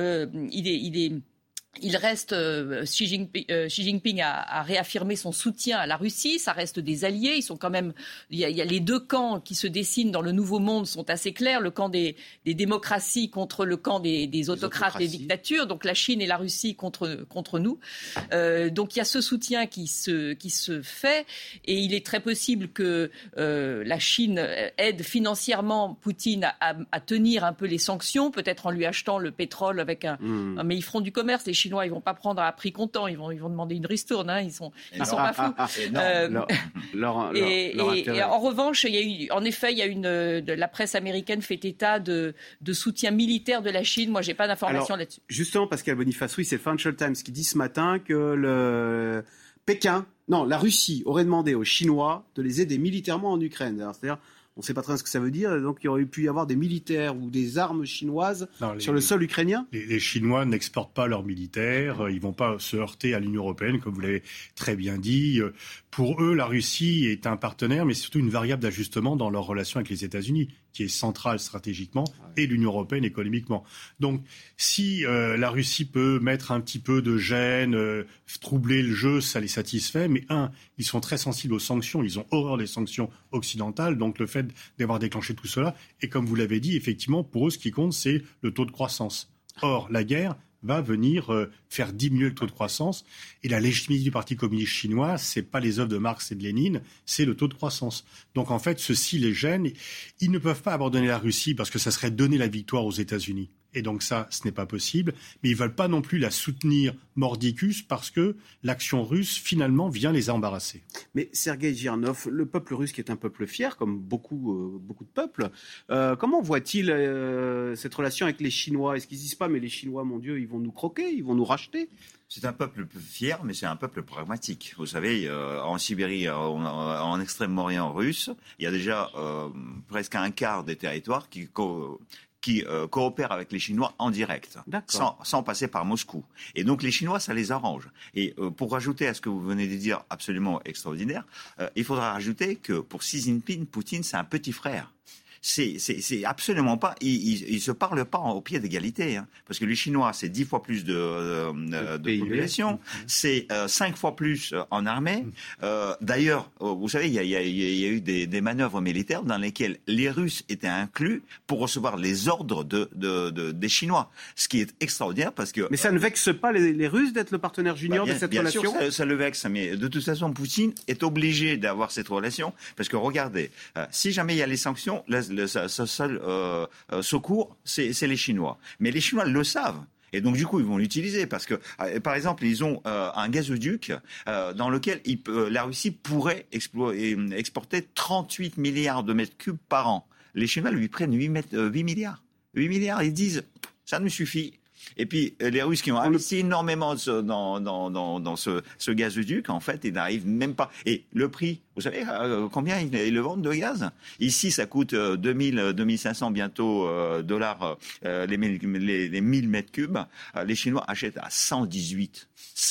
il reste, Xi Jinping a réaffirmé son soutien à la Russie, ça reste des alliés, ils sont quand même, il y a les 2 camps qui se dessinent dans le nouveau monde sont assez clairs, le camp des démocraties contre le camp des autocrates, des dictatures, donc la Chine et la Russie contre nous. Donc il y a ce soutien qui se fait, et il est très possible que la Chine aide financièrement Poutine à tenir un peu les sanctions, peut-être en lui achetant le pétrole avec mais ils feront du commerce, les Chinois, ils vont pas prendre à prix comptant, ils vont demander une ristourne, ils sont pas fous. Et en revanche, la presse américaine fait état de soutien militaire de la Chine. Moi, j'ai pas d'informations là-dessus. Justement, Pascal Boniface, oui, c'est le Financial Times qui dit ce matin que la Russie aurait demandé aux Chinois de les aider militairement en Ukraine. Alors, c'est-à-dire, on ne sait pas très bien ce que ça veut dire. Donc, il aurait pu y avoir des militaires ou des armes chinoises sur le sol ukrainien. Les Chinois n'exportent pas leurs militaires. Ils ne vont pas se heurter à l'Union européenne, comme vous l'avez très bien dit. Pour eux, la Russie est un partenaire, mais surtout une variable d'ajustement dans leur relation avec les États-Unis, qui est centrale stratégiquement, et l'Union européenne économiquement. Donc, si la Russie peut mettre un petit peu de gêne, troubler le jeu, ça les satisfait. Mais ils sont très sensibles aux sanctions. Ils ont horreur des sanctions occidentales. Donc, le fait d'avoir déclenché tout cela, et comme vous l'avez dit, effectivement, pour eux, ce qui compte, c'est le taux de croissance. Or, la guerre va venir faire diminuer le taux de croissance. Et la légitimité du Parti communiste chinois, c'est pas les œuvres de Marx et de Lénine, c'est le taux de croissance. Donc en fait, ceci les gêne. Ils ne peuvent pas abandonner la Russie parce que ça serait donner la victoire aux États-Unis. Et donc ça, ce n'est pas possible. Mais ils ne veulent pas non plus la soutenir mordicus parce que l'action russe, finalement, vient les embarrasser. Mais Sergueï Girnov, le peuple russe qui est un peuple fier, comme beaucoup de peuples, comment voit-il cette relation avec les Chinois ? Est-ce qu'ils ne disent pas, mais les Chinois, mon Dieu, ils vont nous croquer, ils vont nous racheter ? C'est un peuple fier, mais c'est un peuple pragmatique. Vous savez, en Sibérie, en Extrême-Orient russe, il y a déjà presque un quart des territoires qui coopèrent avec les Chinois en direct, sans passer par Moscou. Et donc les Chinois, ça les arrange. Et pour rajouter à ce que vous venez de dire, absolument extraordinaire, il faudra rajouter que pour Xi Jinping, Poutine, c'est un petit frère. C'est absolument pas. Ils se parlent pas au pied d'égalité, parce que les Chinois, c'est 10 fois plus de population, c'est 5 fois plus en armée. D'ailleurs, vous savez, il y a eu des manœuvres militaires dans lesquelles les Russes étaient inclus pour recevoir les ordres des Chinois, ce qui est extraordinaire parce que. Mais ça ne vexe pas les Russes d'être le partenaire junior de cette relation. Bien sûr, ça le vexe, mais de toute façon, Poutine est obligé d'avoir cette relation parce que regardez, si jamais il y a les sanctions, le seul secours, c'est les Chinois. Mais les Chinois le savent. Et donc, du coup, ils vont l'utiliser parce que, par exemple, ils ont un gazoduc dans lequel la Russie pourrait exporter 38 milliards de mètres cubes par an. Les Chinois lui prennent 8 milliards. 8 milliards, ils disent, ça nous suffit. Et puis, les Russes qui ont investi énormément dans ce gazoduc, en fait, ils n'arrivent même pas. Et le prix, vous savez combien ils le vendent de gaz ? Ici, ça coûte 2500 bientôt dollars les 1000 mètres cubes. Les Chinois achètent à 118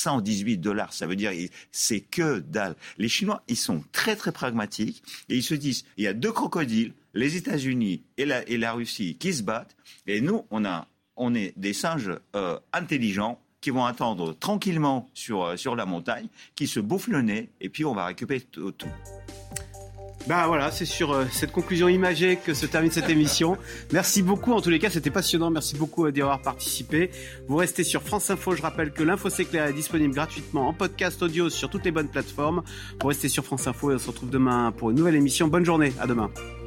$. Ça veut dire c'est que dalle. Les Chinois, ils sont très, très pragmatiques et ils se disent, il y a 2 crocodiles, les États-Unis et la Russie qui se battent. Et nous, on est des singes intelligents qui vont attendre tranquillement sur la montagne, qui se bouffent le nez, et puis on va récupérer tout. Voilà, c'est sur cette conclusion imagée que se termine cette émission. Merci beaucoup, en tous les cas, c'était passionnant. Merci beaucoup d'y avoir participé. Vous restez sur France Info. Je rappelle que l'Info c'est clair est disponible gratuitement en podcast audio sur toutes les bonnes plateformes. Vous restez sur France Info et on se retrouve demain pour une nouvelle émission. Bonne journée, à demain.